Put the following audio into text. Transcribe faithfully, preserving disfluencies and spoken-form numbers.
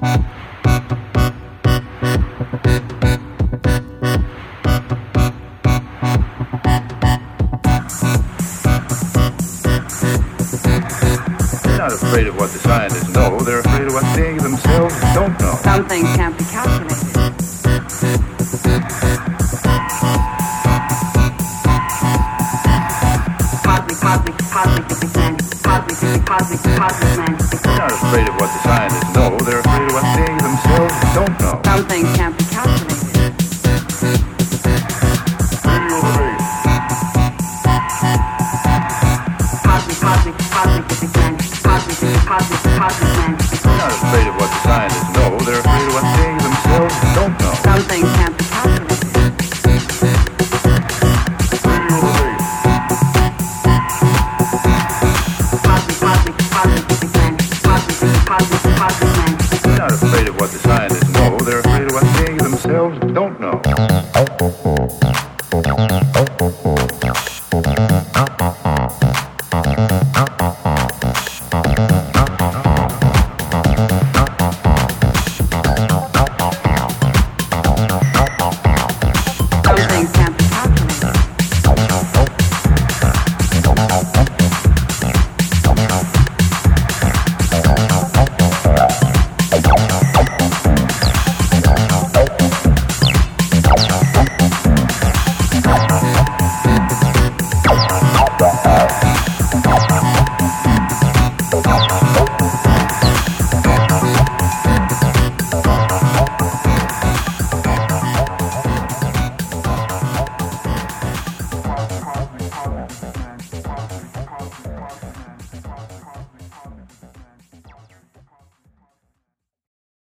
Not afraid of what the scientists know, they're afraid of what they themselves don't know. Some things can't be calculated. Cosmic, cosmic, cosmic, cosmic, cosmic, cosmic, man. They're not afraid of what the scientists know, they're afraid of what they themselves don't know. Some things can't be calculated. Cosmic, cosmic, cosmic, man. Cosmic, cosmic, cosmic, man. They're not afraid of what the scientists know, they're afraid of what they themselves don't know. Some things can't be calculated. Cosmic, cosmic, cosmic, man. Cosmic, cosmic, cosmic, man. They're not afraid of what the scientists